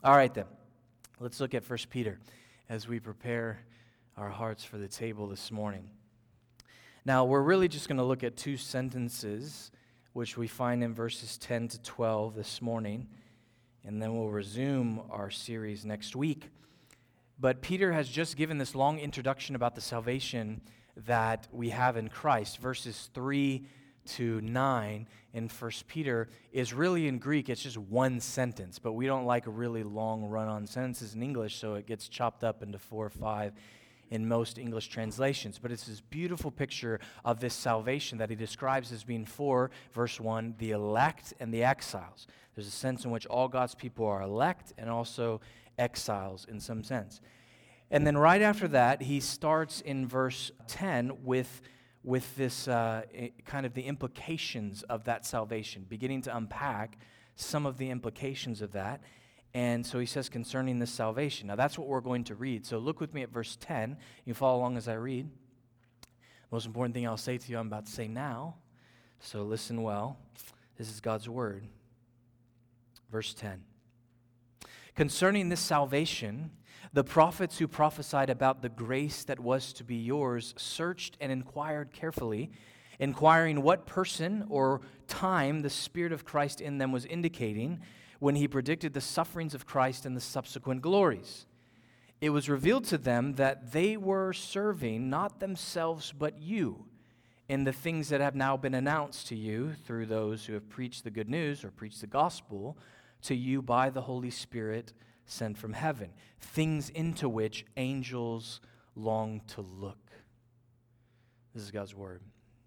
All right then, let's look at 1 Peter as we prepare our hearts for the table this morning. Now, we're really just going to look at two sentences, which we find in verses 10 to 12 this morning, and then we'll resume our series next week. But Peter has just given this long introduction about the salvation that we have in Christ. Verses 3 to 9 in 1 Peter is really in Greek, it's just one sentence, but we don't like a really long run-on sentences in English, so it gets chopped up into 4 or 5 in most English translations. But it's this beautiful picture of this salvation that he describes as being for, verse 1, the elect and the exiles. There's a sense in which all God's people are elect and also exiles in some sense. And then right after that, he starts in verse 10 with this kind of the implications of that salvation, beginning to unpack some of the implications of that. And so he says concerning this salvation. Now that's what we're going to read. So look with me at verse 10. You follow along as I read. The most important thing I'll say to you, I'm about to say now. So listen well. This is God's word. Verse 10. Concerning this salvation, the prophets who prophesied about the grace that was to be yours searched and inquired carefully, inquiring what person or time the Spirit of Christ in them was indicating when he predicted the sufferings of Christ and the subsequent glories. It was revealed to them that they were serving not themselves but you in the things that have now been announced to you through those who have preached the good news or preached the gospel to you by the Holy Spirit sent from heaven, things into which angels long to look. This is God's word.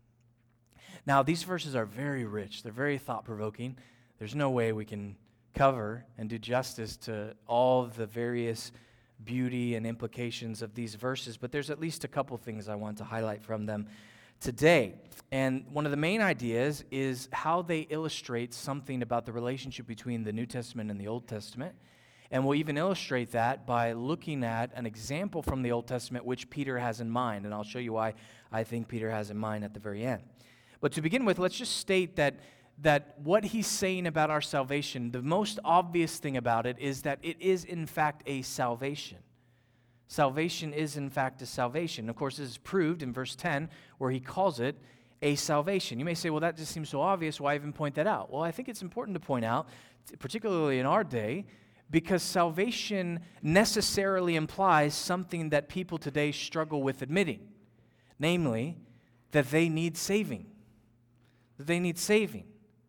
Now, these verses are very rich. They're very thought-provoking. There's no way we can cover and do justice to all the various beauty and implications of these verses, but there's at least a couple things I want to highlight from them today. And one of the main ideas is how they illustrate something about the relationship between the New Testament and the Old Testament. And we'll even illustrate that by looking at an example from the Old Testament which Peter has in mind. And I'll show you why I think Peter has in mind at the very end. But to begin with, let's just state that what he's saying about our salvation, the most obvious thing about it is that it is in fact a salvation. Salvation is in fact a salvation. Of course, this is proved in verse 10 where he calls it a salvation. You may say, well, that just seems so obvious. Why even point that out? Well, I think it's important to point out, particularly in our day, because salvation necessarily implies something that people today struggle with admitting, namely, that they need saving. That they need saving.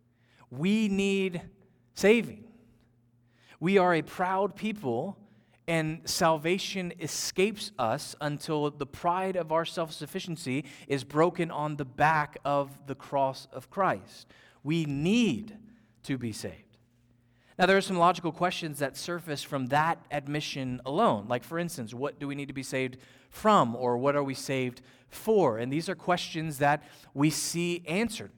We need saving. We are a proud people, and salvation escapes us until the pride of our self-sufficiency is broken on the back of the cross of Christ. We need to be saved. Now, there are some logical questions that surface from that admission alone. Like, for instance, what do we need to be saved from, or what are we saved for? And these are questions that we see answered.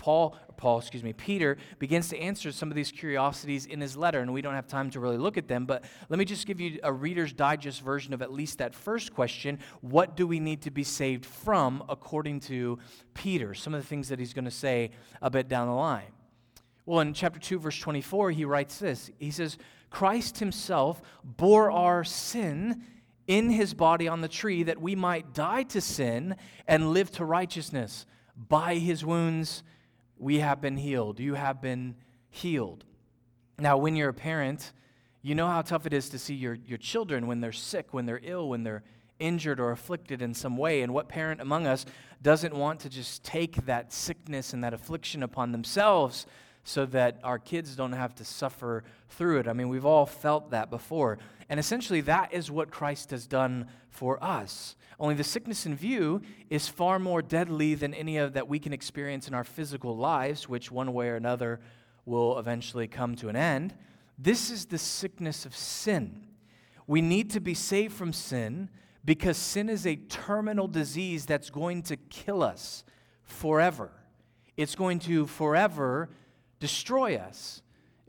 Peter begins to answer some of these curiosities in his letter, and we don't have time to really look at them, but let me just give you a Reader's Digest version of at least that first question. What do we need to be saved from, according to Peter? Some of the things that he's going to say a bit down the line. Well, in chapter 2, verse 24, he writes this. He says, Christ himself bore our sin in his body on the tree that we might die to sin and live to righteousness. By his wounds we have been healed. You have been healed. Now, when you're a parent, you know how tough it is to see your children when they're sick, when they're ill, when they're injured or afflicted in some way. And what parent among us doesn't want to just take that sickness and that affliction upon themselves so that our kids don't have to suffer through it? I mean, we've all felt that before. And essentially, that is what Christ has done for us. Only the sickness in view is far more deadly than any of that we can experience in our physical lives, which one way or another will eventually come to an end. This is the sickness of sin. We need to be saved from sin because sin is a terminal disease that's going to kill us forever. It's going to forever destroy us.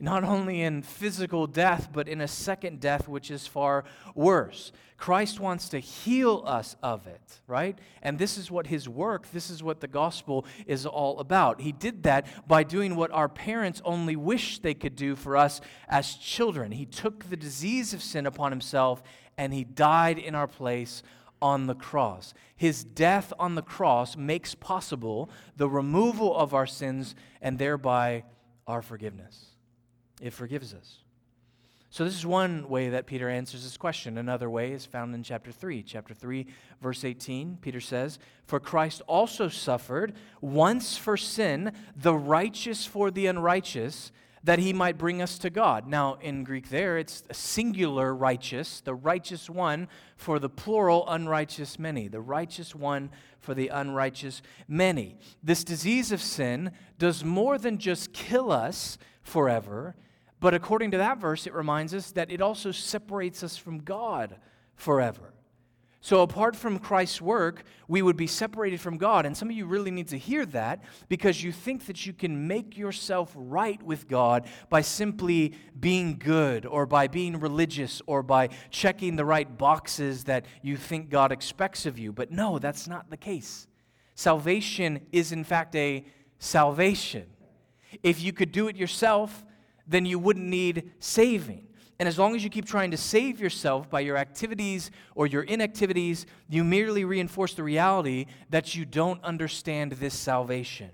not only in physical death, but in a second death, which is far worse. Christ wants to heal us of it, right? And this is what his work, this is what the gospel is all about. He did that by doing what our parents only wish they could do for us as children. He took the disease of sin upon himself, and he died in our place on the cross. His death on the cross makes possible the removal of our sins and thereby our forgiveness. It forgives us. So this is one way that Peter answers this question. Another way is found in chapter 3. Chapter 3, verse 18, Peter says, "For Christ also suffered once for sin, the righteous for the unrighteous, that he might bring us to God." Now, in Greek there, it's a singular righteous, the righteous one for the plural unrighteous many, the righteous one for the unrighteous many. This disease of sin does more than just kill us forever, but according to that verse, it reminds us that it also separates us from God forever. So apart from Christ's work, we would be separated from God. And some of you really need to hear that because you think that you can make yourself right with God by simply being good or by being religious or by checking the right boxes that you think God expects of you. But no, that's not the case. Salvation is in fact a salvation. If you could do it yourself, then you wouldn't need saving. And as long as you keep trying to save yourself by your activities or your inactivities, you merely reinforce the reality that you don't understand this salvation.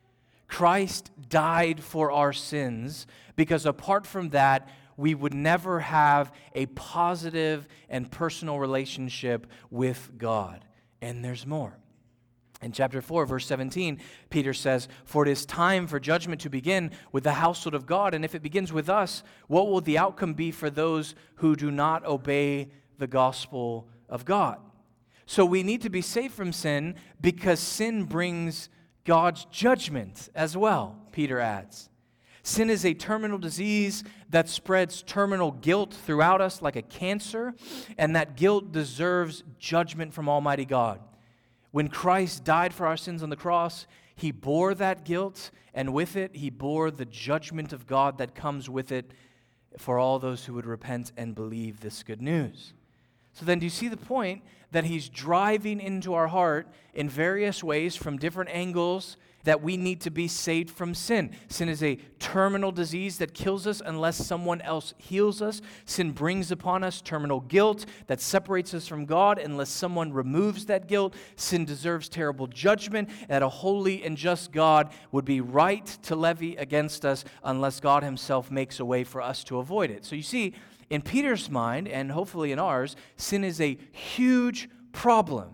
Christ died for our sins because apart from that, we would never have a positive and personal relationship with God. And there's more. In chapter 4, verse 17, Peter says, "For it is time for judgment to begin with the household of God, and if it begins with us, what will the outcome be for those who do not obey the gospel of God?" So we need to be saved from sin because sin brings God's judgment as well, Peter adds. Sin is a terminal disease that spreads terminal guilt throughout us like a cancer, and that guilt deserves judgment from Almighty God. When Christ died for our sins on the cross, he bore that guilt, and with it, he bore the judgment of God that comes with it for all those who would repent and believe this good news. So then do you see the point that he's driving into our heart in various ways from different angles that we need to be saved from sin? Sin is a terminal disease that kills us unless someone else heals us. Sin brings upon us terminal guilt that separates us from God unless someone removes that guilt. Sin deserves terrible judgment, that a holy and just God would be right to levy against us unless God himself makes a way for us to avoid it. So you see, in Peter's mind, and hopefully in ours, sin is a huge problem.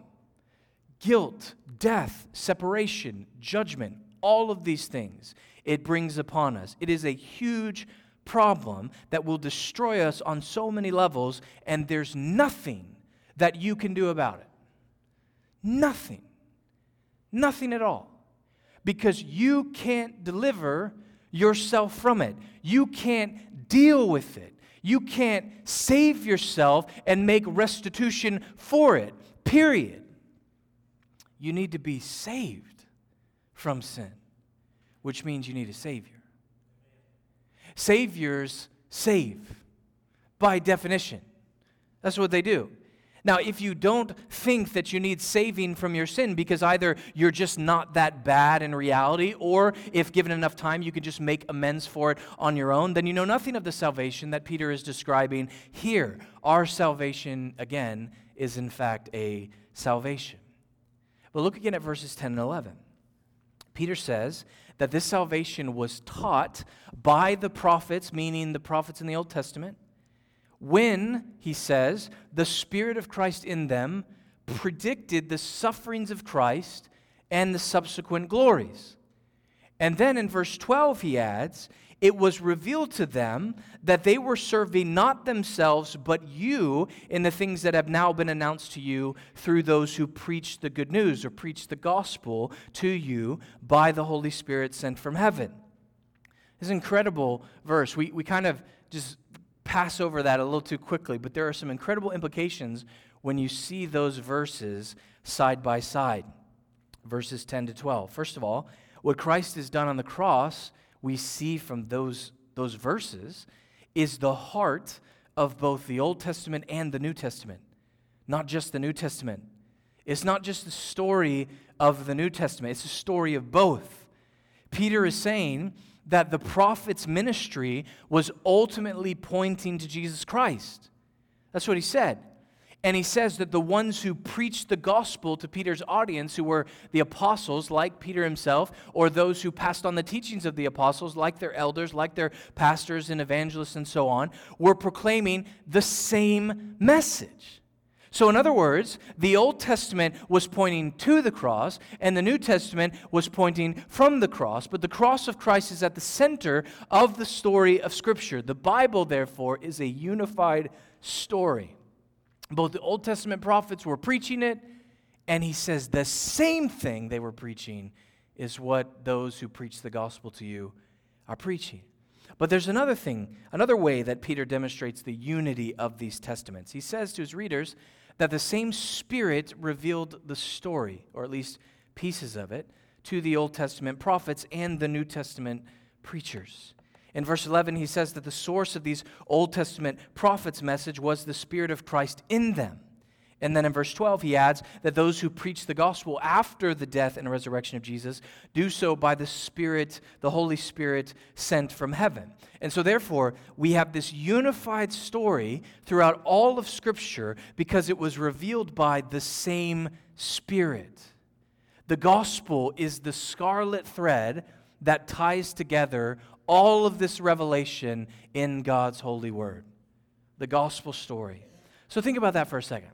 Guilt, death, separation, judgment, all of these things it brings upon us. It is a huge problem that will destroy us on so many levels, and there's nothing that you can do about it. Nothing. Nothing at all. Because you can't deliver yourself from it. You can't deal with it. You can't save yourself and make restitution for it, period. You need to be saved from sin, which means you need a Savior. Saviors save, by definition. That's what they do. Now, if you don't think that you need saving from your sin because either you're just not that bad in reality, or if given enough time you can just make amends for it on your own, then you know nothing of the salvation that Peter is describing here. Our salvation, again, is in fact a salvation. But look again at verses 10 and 11. Peter says that this salvation was taught by the prophets, meaning the prophets in the Old Testament, when, he says, the Spirit of Christ in them predicted the sufferings of Christ and the subsequent glories. And then in verse 12 he adds, it was revealed to them that they were serving not themselves but you in the things that have now been announced to you through those who preach the good news or preach the gospel to you by the Holy Spirit sent from heaven. This is an incredible verse. We kind of just pass over that a little too quickly, but there are some incredible implications when you see those verses side by side. Verses 10 to 12. First of all, what Christ has done on the cross, we see from those those verses, is the heart of both the Old Testament and the New Testament, not just the New Testament. It's not just the story of the New Testament, it's the story of both. Peter is saying that the prophet's ministry was ultimately pointing to Jesus Christ. That's what he said. And he says that the ones who preached the gospel to Peter's audience, who were the apostles, like Peter himself, or those who passed on the teachings of the apostles, like their elders, like their pastors and evangelists and so on, were proclaiming the same message. So in other words, the Old Testament was pointing to the cross, and the New Testament was pointing from the cross. But the cross of Christ is at the center of the story of Scripture. The Bible, therefore, is a unified story. Both the Old Testament prophets were preaching it, and he says the same thing they were preaching is what those who preach the gospel to you are preaching. But there's another thing, another way that Peter demonstrates the unity of these testaments. He says to his readers that the same Spirit revealed the story, or at least pieces of it, to the Old Testament prophets and the New Testament preachers. In verse 11, he says that the source of these Old Testament prophets' message was the Spirit of Christ in them. And then in verse 12, he adds that those who preach the gospel after the death and resurrection of Jesus do so by the Spirit, the Holy Spirit sent from heaven. And so therefore, we have this unified story throughout all of Scripture because it was revealed by the same Spirit. The gospel is the scarlet thread that ties together all of this revelation in God's holy word. The gospel story. So think about that for a second.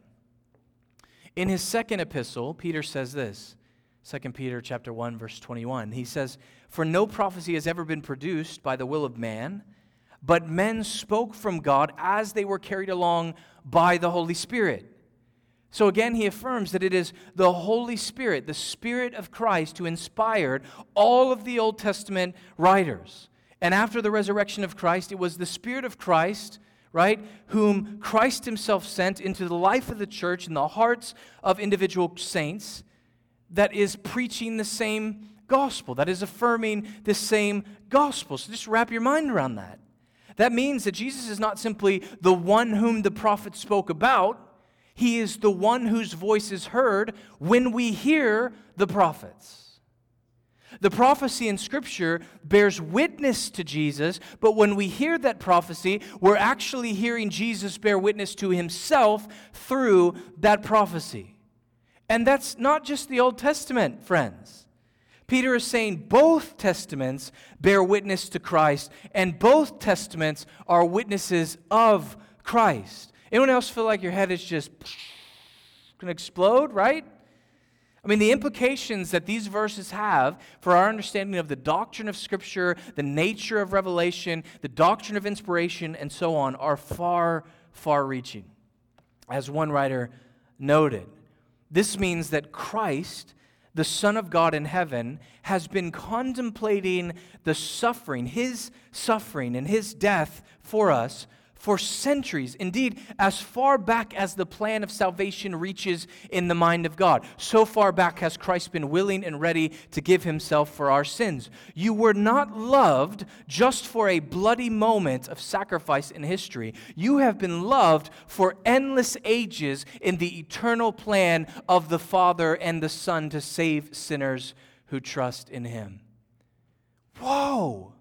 In his second epistle, Peter says this, 2 Peter chapter 1, verse 21. He says, "For no prophecy has ever been produced by the will of man, but men spoke from God as they were carried along by the Holy Spirit." So again, he affirms that it is the Holy Spirit, the Spirit of Christ, who inspired all of the Old Testament writers. And after the resurrection of Christ, it was the Spirit of Christ, right, whom Christ himself sent into the life of the church in the hearts of individual saints, that is preaching the same gospel, that is affirming the same gospel. So just wrap your mind around that. That means that Jesus is not simply the one whom the prophets spoke about. He is the one whose voice is heard when we hear the prophets. The prophecy in Scripture bears witness to Jesus, but when we hear that prophecy, we're actually hearing Jesus bear witness to himself through that prophecy. And that's not just the Old Testament, friends. Peter is saying both testaments bear witness to Christ, and both testaments are witnesses of Christ. Anyone else feel like your head is just going to explode, right? I mean, the implications that these verses have for our understanding of the doctrine of Scripture, the nature of revelation, the doctrine of inspiration, and so on are far, far-reaching. As one writer noted, this means that Christ, the Son of God in heaven, has been contemplating the suffering and his death for us for centuries, indeed, as far back as the plan of salvation reaches in the mind of God. So far back has Christ been willing and ready to give himself for our sins. You were not loved just for a bloody moment of sacrifice in history. You have been loved for endless ages in the eternal plan of the Father and the Son to save sinners who trust in him. Whoa!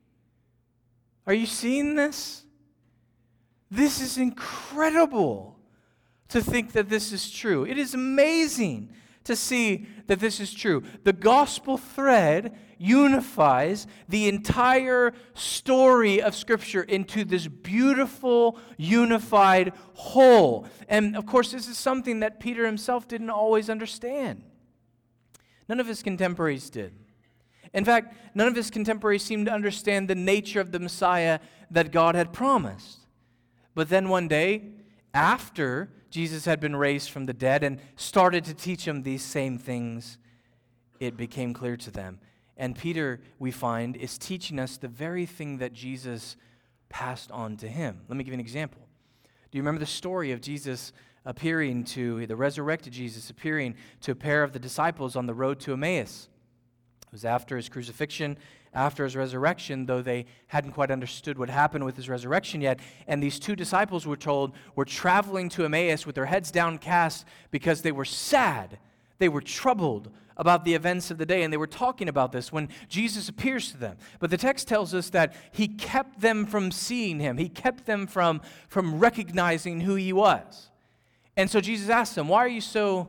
Are you seeing this? This is incredible to think that this is true. It is amazing to see that this is true. The gospel thread unifies the entire story of Scripture into this beautiful, unified whole. And of course, this is something that Peter himself didn't always understand. None of his contemporaries did. In fact, none of his contemporaries seemed to understand the nature of the Messiah that God had promised. But then one day, after Jesus had been raised from the dead and started to teach them these same things, it became clear to them. And Peter, we find, is teaching us the very thing that Jesus passed on to him. Let me give you an example. Do you remember the story of Jesus appearing to, the resurrected Jesus appearing to a pair of the disciples on the road to Emmaus? It was after his crucifixion, after his resurrection, though they hadn't quite understood what happened with his resurrection yet. And these two disciples, we're told, were traveling to Emmaus with their heads downcast because they were sad. They were troubled about the events of the day, and they were talking about this when Jesus appears to them. But the text tells us that he kept them from seeing him. He kept them from recognizing who he was. And so Jesus asked them, why are you so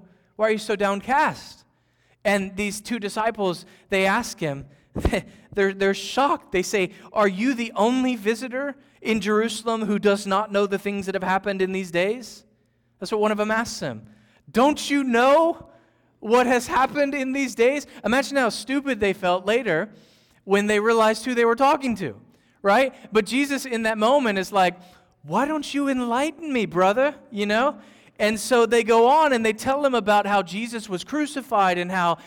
downcast? And these two disciples, they ask him, they're shocked. They say, are you the only visitor in Jerusalem who does not know the things that have happened in these days? That's what one of them asks him. Don't you know what has happened in these days? Imagine how stupid they felt later when they realized who they were talking to, right? But Jesus in that moment is like, why don't you enlighten me, brother? You know? And so they go on and they tell him about how Jesus was crucified and how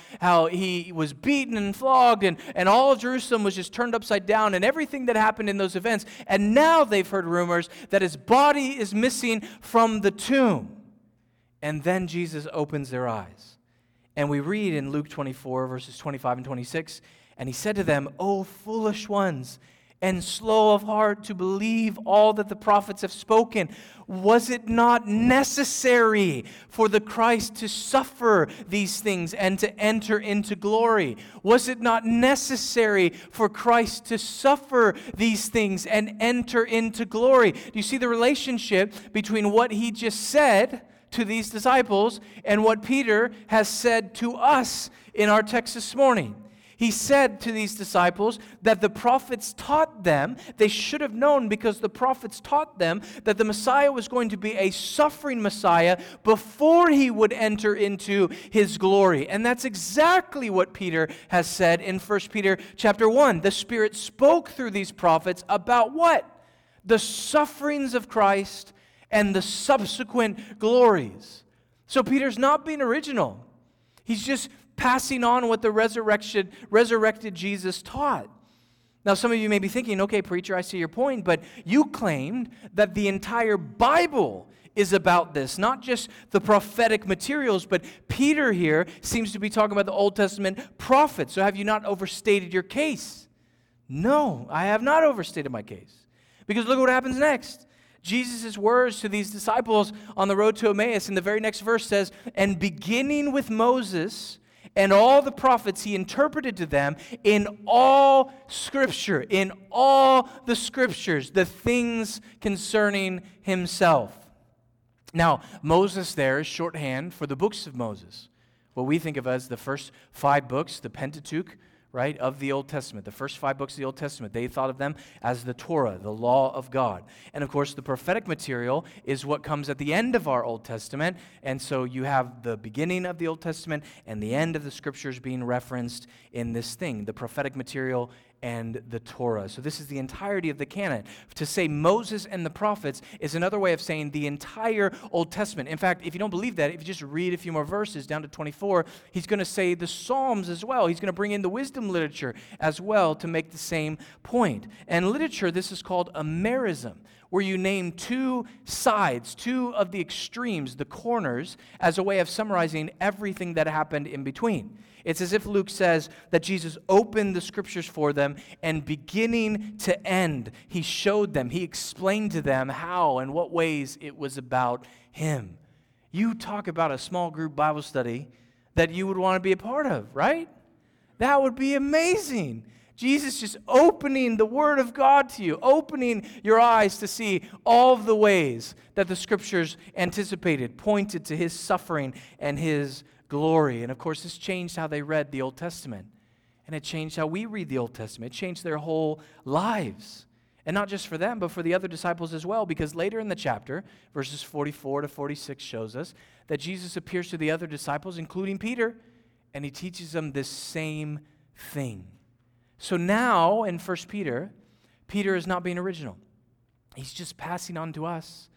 he was beaten and flogged and all of Jerusalem was just turned upside down and everything that happened in those events. And now they've heard rumors that his body is missing from the tomb. And then Jesus opens their eyes. And we read in Luke 24, verses 25 and 26, and he said to them, O foolish ones, and slow of heart to believe all that the prophets have spoken. Was it not necessary for the Christ to suffer these things and to enter into glory? Was it not necessary for Christ to suffer these things and enter into glory? Do you see the relationship between what he just said to these disciples and what Peter has said to us in our text this morning? He said to these disciples that the prophets taught them, they should have known because the prophets taught them that the Messiah was going to be a suffering Messiah before he would enter into his glory. And that's exactly what Peter has said in 1 Peter chapter 1. The Spirit spoke through these prophets about what? The sufferings of Christ and the subsequent glories. So Peter's not being original. He's just passing on what the resurrected Jesus taught. Now, some of you may be thinking, okay, preacher, I see your point, but you claimed that the entire Bible is about this, not just the prophetic materials, but Peter here seems to be talking about the Old Testament prophets. So have you not overstated your case? No, I have not overstated my case. Because look what happens next. Jesus' words to these disciples on the road to Emmaus in the very next verse says, and beginning with Moses and all the prophets, he interpreted to them in all Scripture, in all the Scriptures, the things concerning himself. Now, Moses there is shorthand for the books of Moses, what we think of as the first 5 books, the Pentateuch, right, of the Old Testament. The first 5 books of the Old Testament, they thought of them as the Torah, the law of God. And of course, the prophetic material is what comes at the end of our Old Testament. And so you have the beginning of the Old Testament and the end of the Scriptures being referenced in this thing, the prophetic material and the Torah. So this is the entirety of the canon. To say Moses and the prophets is another way of saying the entire Old Testament. In fact, if you don't believe that, if you just read a few more verses down to 24, he's going to say the Psalms as well. He's going to bring in the wisdom literature as well to make the same point. And literature, this is called a merism, where you name 2 sides, 2 of the extremes, the corners, as a way of summarizing everything that happened in between. It's as if Luke says that Jesus opened the Scriptures for them, and beginning to end, he showed them, he explained to them how and what ways it was about him. You talk about a small group Bible study that you would want to be a part of, right? That would be amazing. Jesus just opening the Word of God to you, opening your eyes to see all of the ways that the Scriptures anticipated, pointed to his suffering and his glory. And of course, this changed how they read the Old Testament. And it changed how we read the Old Testament. It changed their whole lives. And not just for them, but for the other disciples as well. Because later in the chapter, verses 44 to 46 shows us that Jesus appears to the other disciples, including Peter, and he teaches them this same thing. So now in 1 Peter, Peter is not being original. He's just passing on to us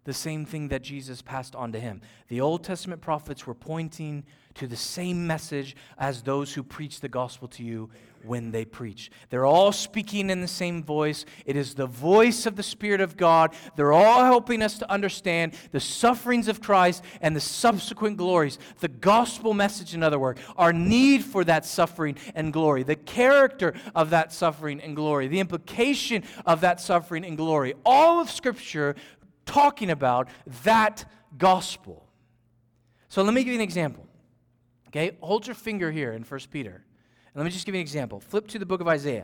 the same thing that Jesus passed on to him. The Old Testament prophets were pointing to the same message as those who preach the gospel to you when they preach. They're all speaking in the same voice. It is the voice of the Spirit of God. They're all helping us to understand the sufferings of Christ and the subsequent glories. The gospel message, in other words, our need for that suffering and glory, the character of that suffering and glory, the implication of that suffering and glory. All of Scripture talking about that gospel. So let me give you an example. Okay, hold your finger here in 1 Peter. And let me just give you an example. Flip to the book of Isaiah.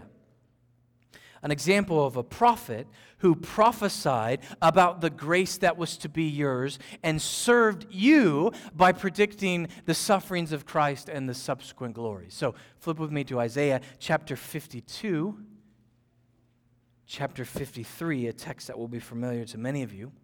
An example of a prophet who prophesied about the grace that was to be yours and served you by predicting the sufferings of Christ and the subsequent glories. So flip with me to Isaiah chapter 52, chapter 53, a text that will be familiar to many of you.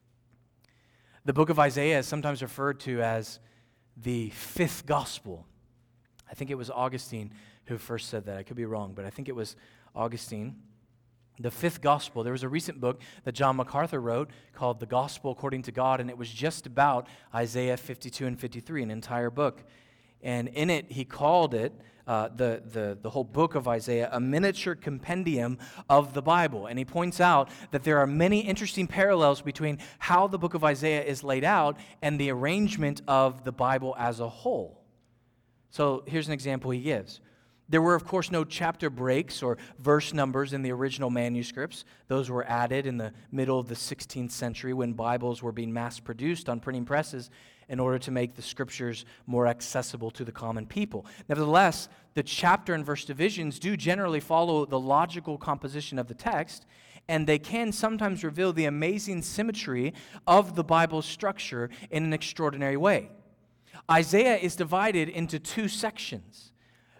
The book of Isaiah is sometimes referred to as the fifth gospel. I think it was Augustine who first said that. I could be wrong, but I think it was Augustine. The fifth gospel. There was a recent book that John MacArthur wrote called The Gospel According to God, and it was just about Isaiah 52 and 53, an entire book. And in it, he called it, the whole book of Isaiah, a miniature compendium of the Bible. And he points out that there are many interesting parallels between how the book of Isaiah is laid out and the arrangement of the Bible as a whole. So here's an example he gives. There were, of course, no chapter breaks or verse numbers in the original manuscripts. Those were added in the middle of the 16th century when Bibles were being mass-produced on printing presses in order to make the Scriptures more accessible to the common people. Nevertheless, the chapter and verse divisions do generally follow the logical composition of the text, and they can sometimes reveal the amazing symmetry of the Bible's structure in an extraordinary way. Isaiah is divided into two sections.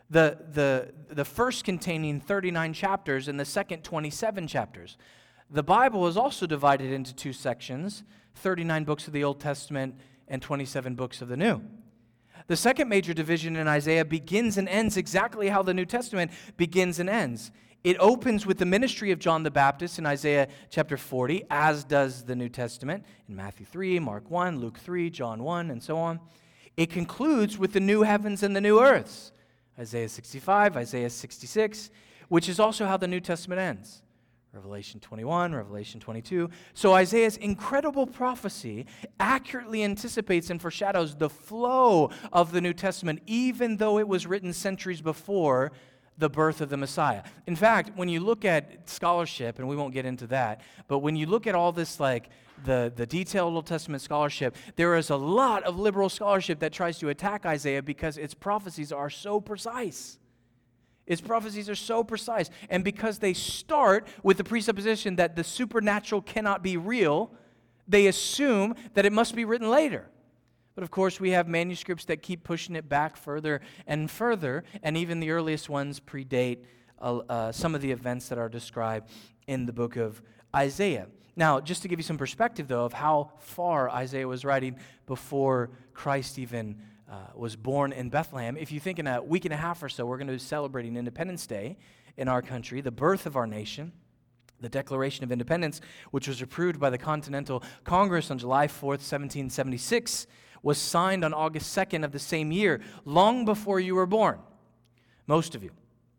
The first containing 39 chapters and the second 27 chapters. The Bible is also divided into two sections, 39 books of the Old Testament and 27 books of the New. The second major division in Isaiah begins and ends exactly how the New Testament begins and ends. It opens with the ministry of John the Baptist in Isaiah chapter 40, as does the New Testament in Matthew 3, Mark 1, Luke 3, John 1, and so on. It concludes with the new heavens and the new earths, Isaiah 65, Isaiah 66, which is also how the New Testament ends. Revelation 21, Revelation 22. So Isaiah's incredible prophecy accurately anticipates and foreshadows the flow of the New Testament, even though it was written centuries before the birth of the Messiah. In fact, when you look at scholarship, and we won't get into that, but when you look at all this, like the detailed Old Testament scholarship, there is a lot of liberal scholarship that tries to attack Isaiah because its prophecies are so precise. Its prophecies are so precise. And because they start with the presupposition that the supernatural cannot be real, they assume that it must be written later. But of course, we have manuscripts that keep pushing it back further and further, and even the earliest ones predate some of the events that are described in the book of Isaiah. Now, just to give you some perspective, though, of how far Isaiah was writing before Christ even was born in Bethlehem, if you think in a week and a half or so, we're going to be celebrating Independence Day in our country, the birth of our nation. The Declaration of Independence, which was approved by the Continental Congress on July 4th, 1776, was signed on August 2nd of the same year, long before you were born, most of you.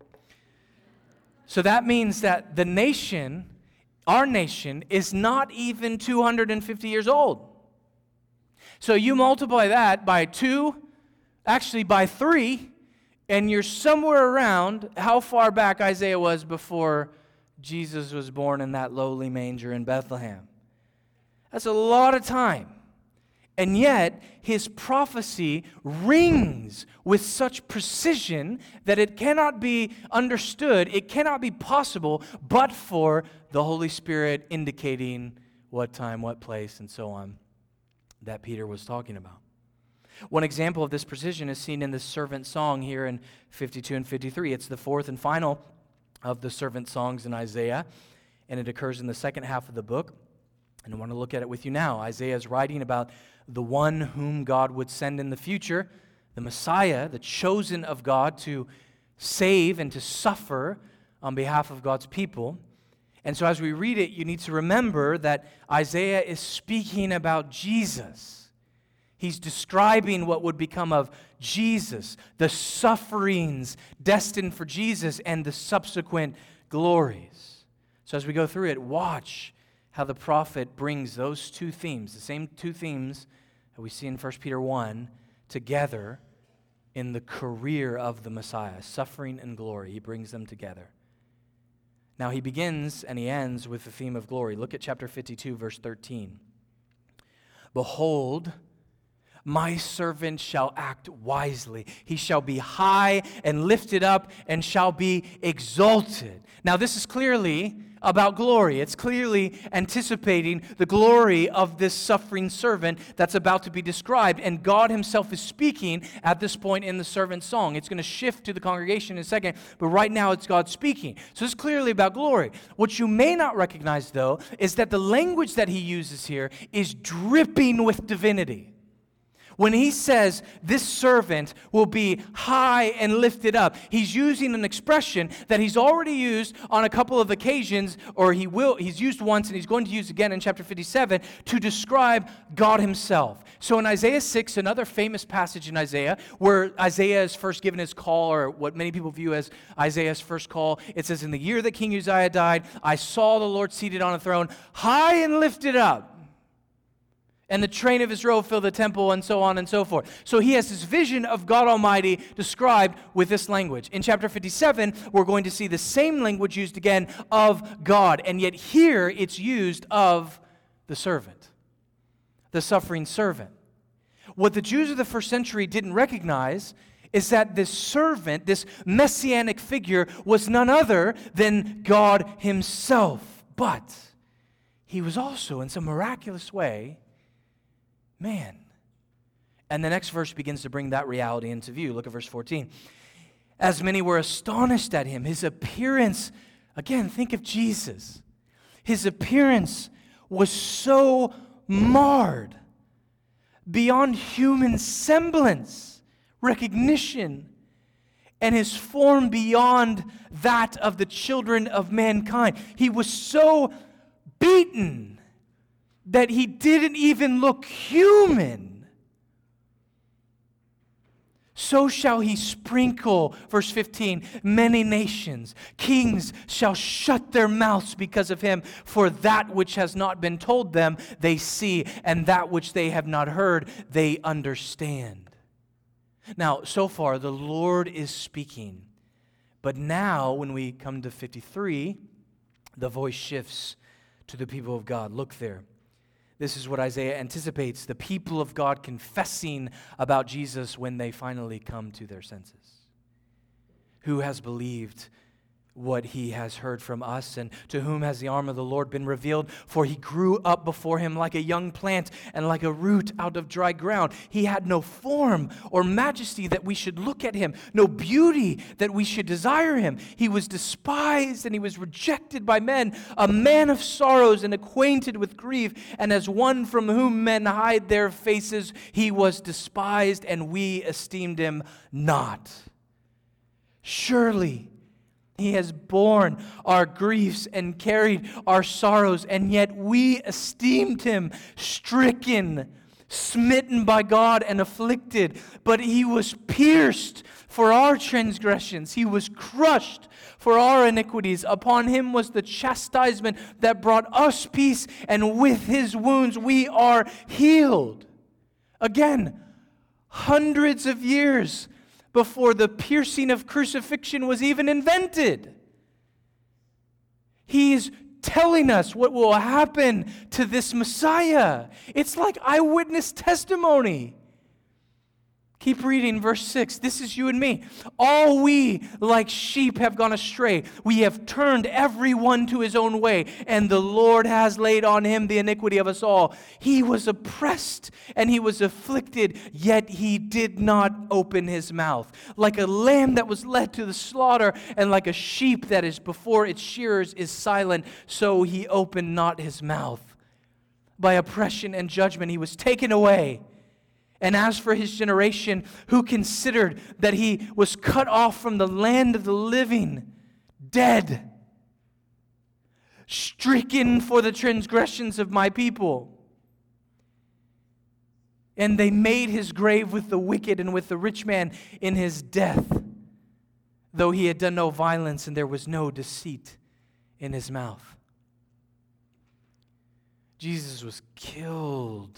So that means that the nation, our nation, is not even 250 years old. So you multiply that by 2, actually by 3, and you're somewhere around how far back Isaiah was before Jesus was born in that lowly manger in Bethlehem. That's a lot of time. And yet, his prophecy rings with such precision that it cannot be understood, it cannot be possible, but for the Holy Spirit indicating what time, what place, and so on that Peter was talking about. One example of this precision is seen in the servant song here in 52 and 53. It's the fourth and final of the servant songs in Isaiah, and it occurs in the second half of the book. And I want to look at it with you now. Isaiah is writing about the one whom God would send in the future, the Messiah, the chosen of God to save and to suffer on behalf of God's people. And so as we read it, you need to remember that Isaiah is speaking about Jesus. He's describing what would become of Jesus, the sufferings destined for Jesus, and the subsequent glories. So as we go through it, watch how the prophet brings those two themes, the same two themes that we see in 1 Peter 1, together in the career of the Messiah, suffering and glory. He brings them together. Now he begins and he ends with the theme of glory. Look at chapter 52, verse 13. Behold, my servant shall act wisely. He shall be high and lifted up and shall be exalted. Now this is clearly about glory. It's clearly anticipating the glory of this suffering servant that's about to be described. And God himself is speaking at this point in the servant's song. It's going to shift to the congregation in a second, but right now it's God speaking. So it's clearly about glory. What you may not recognize, though, is that the language that he uses here is dripping with divinity. When he says this servant will be high and lifted up, he's using an expression that he's already used on a couple of occasions, or he's used once and he's going to use again in chapter 57 to describe God himself. So in Isaiah 6, another famous passage in Isaiah, where Isaiah is first given his call, or what many people view as Isaiah's first call, it says, in the year that King Uzziah died, I saw the Lord seated on a throne, high and lifted up. And the train of his robe filled the temple, and so on and so forth. So he has this vision of God Almighty described with this language. In chapter 57, we're going to see the same language used again of God. And yet here it's used of the servant, the suffering servant. What the Jews of the first century didn't recognize is that this servant, this messianic figure, was none other than God himself. But he was also, in some miraculous way, man. And the next verse begins to bring that reality into view. Look at verse 14. As many were astonished at him, his appearance, again, think of Jesus. His appearance was so marred beyond human semblance, recognition, and his form beyond that of the children of mankind. He was so beaten that he didn't even look human. So shall he sprinkle, verse 15, many nations. Kings shall shut their mouths because of him, for that which has not been told them they see, and that which they have not heard they understand. Now, so far, the Lord is speaking. But now, when we come to 53, the voice shifts to the people of God. Look there. This is what Isaiah anticipates, the people of God confessing about Jesus when they finally come to their senses. Who has believed what he has heard from us, and to whom has the arm of the Lord been revealed? For he grew up before him like a young plant and like a root out of dry ground. He had no form or majesty that we should look at him, no beauty that we should desire him. He was despised and he was rejected by men, a man of sorrows and acquainted with grief, and as one from whom men hide their faces, he was despised, and we esteemed him not. Surely he has borne our griefs and carried our sorrows, and yet we esteemed him stricken, smitten by God, and afflicted. But he was pierced for our transgressions. He was crushed for our iniquities. Upon him was the chastisement that brought us peace, and with his wounds we are healed. Again, hundreds of years before the piercing of crucifixion was even invented. He's telling us what will happen to this Messiah. It's like eyewitness testimony. Keep reading verse 6. This is you and me. All we like sheep have gone astray. We have turned every one to his own way, and the Lord has laid on him the iniquity of us all. He was oppressed and he was afflicted, yet he did not open his mouth. Like a lamb that was led to the slaughter, and like a sheep that is before its shearers is silent, so he opened not his mouth. By oppression and judgment he was taken away. And as for his generation, who considered that he was cut off from the land of the living, dead. stricken for the transgressions of my people. And they made his grave with the wicked and with the rich man in his death, though he had done no violence and there was no deceit in his mouth. Jesus was killed.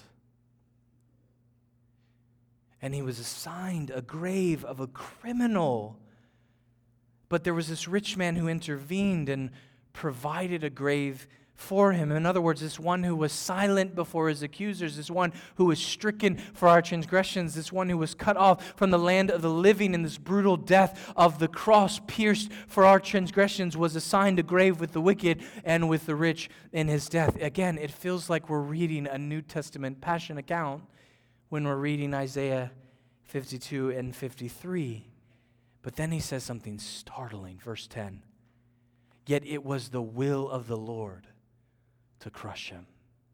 And he was assigned a grave of a criminal. But there was this rich man who intervened and provided a grave for him. In other words, this one who was silent before his accusers, this one who was stricken for our transgressions, this one who was cut off from the land of the living in this brutal death of the cross, pierced for our transgressions, was assigned a grave with the wicked and with the rich in his death. Again, it feels like we're reading a New Testament passion account when we're reading Isaiah 52 and 53. But then he says something startling, verse 10. Yet it was the will of the Lord to crush him.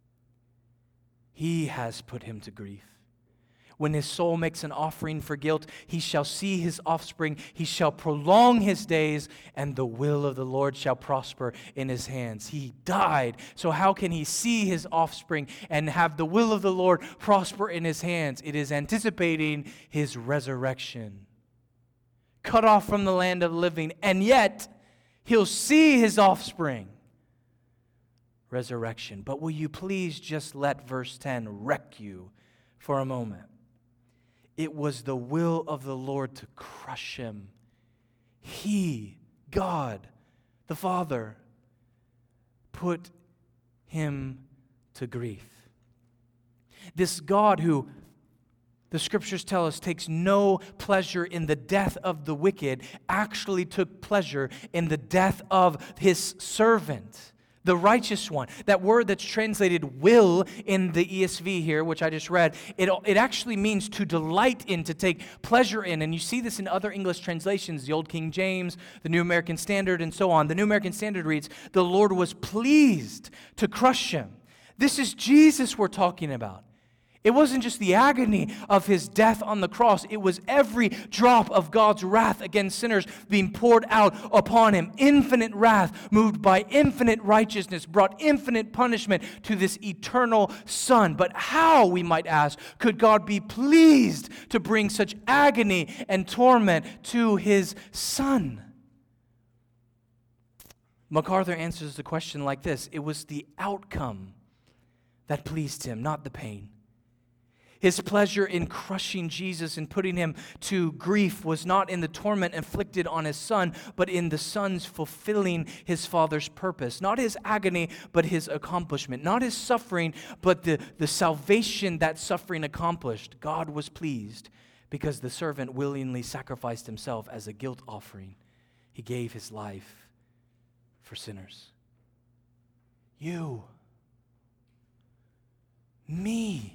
He has put him to grief. When his soul makes an offering for guilt, he shall see his offspring. He shall prolong his days, and the will of the Lord shall prosper in his hands. He died, so how can he see his offspring and have the will of the Lord prosper in his hands? It is anticipating his resurrection. Cut off from the land of the living, and yet he'll see his offspring. Resurrection. But will you please just let verse 10 wreck you for a moment? It was the will of the Lord to crush him. He, God, the Father, put him to grief. This God who, the scriptures tell us, takes no pleasure in the death of the wicked, actually took pleasure in the death of his servant, the righteous one. That word that's translated will in the ESV here, which I just read, it actually means to delight in, to take pleasure in. And you see this in other English translations, the Old King James, the New American Standard, and so on. The New American Standard reads, the Lord was pleased to crush him. This is Jesus we're talking about. It wasn't just the agony of his death on the cross. It was every drop of God's wrath against sinners being poured out upon him. Infinite wrath, moved by infinite righteousness, brought infinite punishment to this eternal Son. But how, we might ask, could God be pleased to bring such agony and torment to his Son? MacArthur answers the question like this: it was the outcome that pleased him, not the pain. His pleasure in crushing Jesus and putting him to grief was not in the torment inflicted on his Son, but in the Son's fulfilling his Father's purpose. Not his agony, but his accomplishment. Not his suffering, but the salvation that suffering accomplished. God was pleased because the servant willingly sacrificed himself as a guilt offering. He gave his life for sinners. You. Me.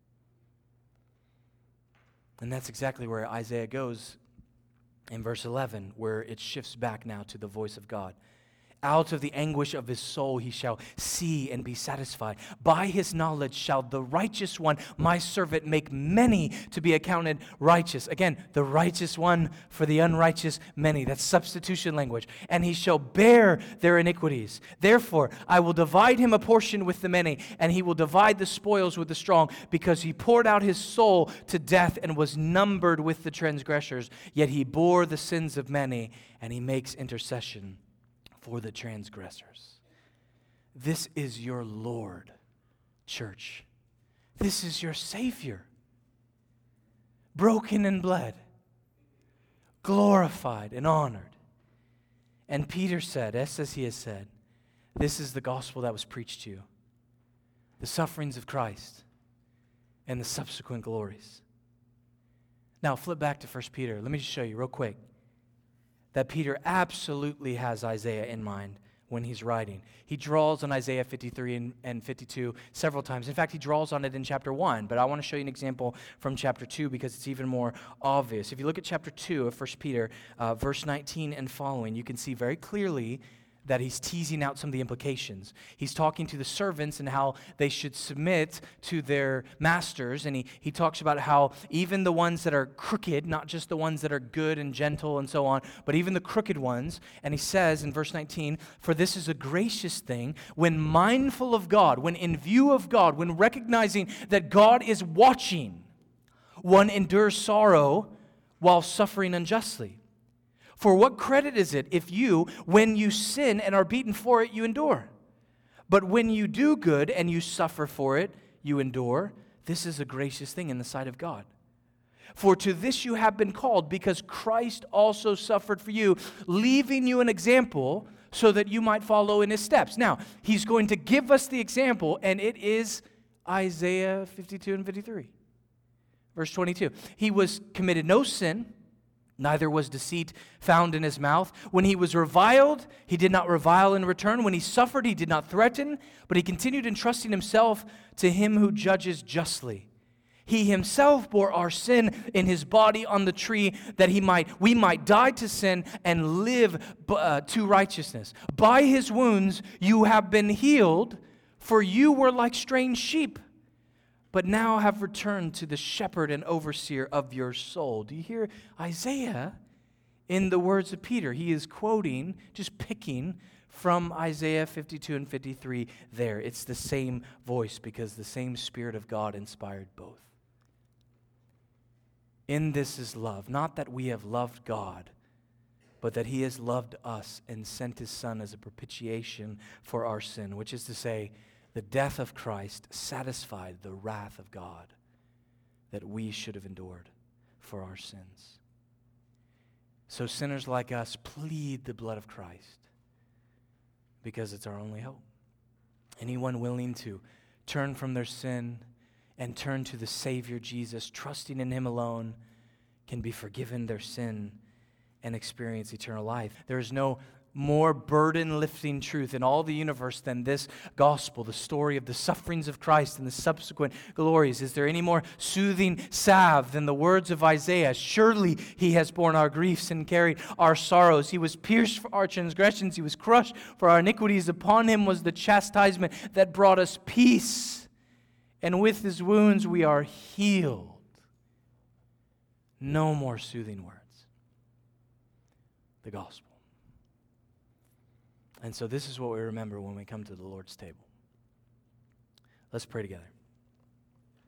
And that's exactly where Isaiah goes in verse 11, where it shifts back now to the voice of God. Out of the anguish of his soul he shall see and be satisfied. By his knowledge shall the righteous one, my servant, make many to be accounted righteous. Again, the righteous one for the unrighteous many. That's substitution language. And he shall bear their iniquities. Therefore, I will divide him a portion with the many, and he will divide the spoils with the strong, because he poured out his soul to death and was numbered with the transgressors. Yet he bore the sins of many, and he makes intercession for the transgressors. This is your Lord, church. This is your Savior. Broken and bled, glorified and honored. And Peter said, as he has said, this is the gospel that was preached to you. The sufferings of Christ and the subsequent glories. Now flip back to 1 Peter. Let me just show you real quick that Peter absolutely has Isaiah in mind when he's writing. He draws on Isaiah 53 and 52 several times. In fact, he draws on it in chapter 1, but I want to show you an example from chapter 2 because it's even more obvious. If you look at chapter 2 of 1 Peter, verse 19 and following, you can see very clearly that he's teasing out some of the implications. He's talking to the servants and how they should submit to their masters. And he talks about how even the ones that are crooked, not just the ones that are good and gentle and so on, but even the crooked ones. And he says in verse 19, "For this is a gracious thing, when mindful of God, when in view of God, when recognizing that God is watching, one endures sorrow while suffering unjustly. For what credit is it if you, when you sin and are beaten for it, you endure? But when you do good and you suffer for it, you endure. This is a gracious thing in the sight of God. For to this you have been called, because Christ also suffered for you, leaving you an example so that you might follow in his steps." Now, he's going to give us the example, and it is Isaiah 52 and 53. Verse 22, "He was committed no sin, neither was deceit found in his mouth. When he was reviled, he did not revile in return. When he suffered, he did not threaten, but he continued entrusting himself to him who judges justly. He himself bore our sin in his body on the tree, that we might die to sin and live to righteousness. By his wounds you have been healed, for you were like strange sheep, but now have returned to the shepherd and overseer of your soul." Do you hear Isaiah in the words of Peter? He is quoting, just picking from Isaiah 52 and 53 there. It's the same voice because the same Spirit of God inspired both. In this is love, not that we have loved God, but that he has loved us and sent his Son as a propitiation for our sin, which is to say, the death of Christ satisfied the wrath of God that we should have endured for our sins. So sinners like us plead the blood of Christ because it's our only hope. Anyone willing to turn from their sin and turn to the Savior Jesus, trusting in him alone, can be forgiven their sin and experience eternal life. There is no more burden-lifting truth in all the universe than this gospel, the story of the sufferings of Christ and the subsequent glories. Is there any more soothing salve than the words of Isaiah? "Surely he has borne our griefs and carried our sorrows. He was pierced for our transgressions. He was crushed for our iniquities. Upon him was the chastisement that brought us peace. And with his wounds we are healed." No more soothing words. The gospel. And so this is what we remember when we come to the Lord's table. Let's pray together.